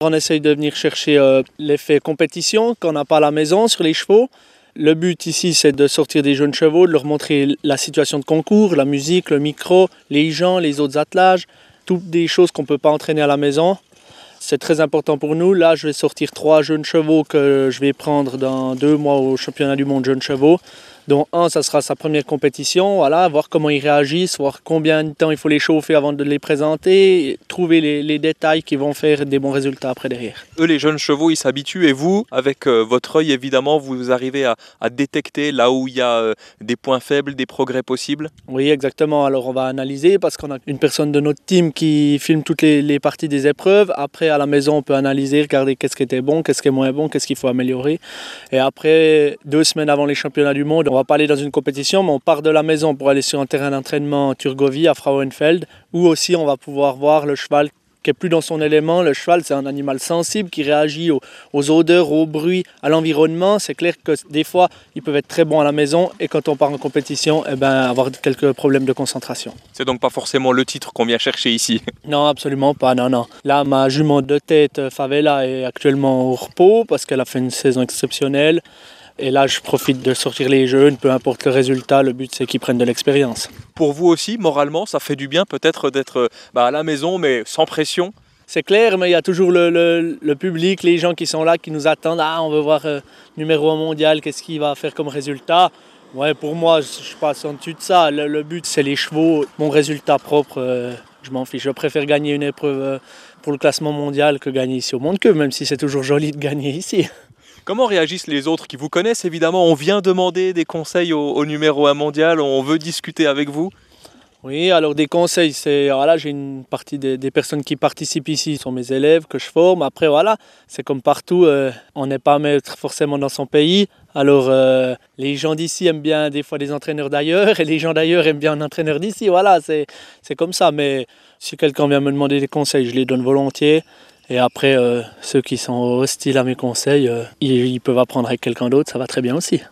On essaye de venir chercher l'effet compétition qu'on n'a pas à la maison sur les chevaux. Le but ici, c'est de sortir des jeunes chevaux, de leur montrer la situation de concours, la musique, le micro, les gens, les autres attelages, toutes des choses qu'on ne peut pas entraîner à la maison. C'est très important pour nous. Là, je vais sortir 3 jeunes chevaux que je vais prendre dans 2 mois au championnat du monde jeunes chevaux. Donc ça sera sa première compétition, voilà, voir comment ils réagissent, voir combien de temps il faut les chauffer avant de les présenter, trouver les détails qui vont faire des bons résultats après derrière. Eux, les jeunes chevaux, ils s'habituent et vous, avec votre œil, évidemment, vous arrivez à détecter là où il y a des points faibles, des progrès possibles? Oui, exactement. Alors on va analyser parce qu'on a une personne de notre team qui filme toutes les parties des épreuves. Après, à la maison, on peut analyser, regarder qu'est-ce qui était bon, qu'est-ce qui est moins bon, qu'est-ce qu'il faut améliorer. Et après, 2 semaines avant les championnats du monde, on va pas aller dans une compétition, mais on part de la maison pour aller sur un terrain d'entraînement en Turgovie, à Frauenfeld, où aussi on va pouvoir voir le cheval qui est plus dans son élément. Le cheval, c'est un animal sensible qui réagit aux odeurs, aux bruits, à l'environnement. C'est clair que des fois, ils peuvent être très bons à la maison et quand on part en compétition, avoir quelques problèmes de concentration. C'est donc pas forcément le titre qu'on vient chercher ici? Non, absolument pas, non. Là, ma jument de tête, Favela, est actuellement au repos parce qu'elle a fait une saison exceptionnelle. Et là, je profite de sortir les jeunes, peu importe le résultat, le but c'est qu'ils prennent de l'expérience. Pour vous aussi, moralement, ça fait du bien peut-être d'être à la maison, mais sans pression? C'est clair, mais il y a toujours le public, les gens qui sont là, qui nous attendent. Ah, on veut voir numéro 1 mondial, qu'est-ce qu'il va faire comme résultat? Ouais, pour moi, je passe en dessus de ça. Le but, c'est les chevaux. Mon résultat propre, je m'en fiche. Je préfère gagner une épreuve pour le classement mondial que gagner ici au Monde Cup, même si c'est toujours joli de gagner ici. Comment réagissent les autres qui vous connaissent? Évidemment, on vient demander des conseils au numéro 1 mondial, on veut discuter avec vous. Oui, alors des conseils, voilà, j'ai une partie des personnes qui participent ici, sont mes élèves que je forme. Après, voilà, c'est comme partout, on n'est pas maître forcément dans son pays. Alors, les gens d'ici aiment bien des fois des entraîneurs d'ailleurs et les gens d'ailleurs aiment bien un entraîneur d'ici. Voilà, c'est comme ça. Mais si quelqu'un vient me demander des conseils, je les donne volontiers. Et après, ceux qui sont hostiles à mes conseils, ils peuvent apprendre avec quelqu'un d'autre, ça va très bien aussi.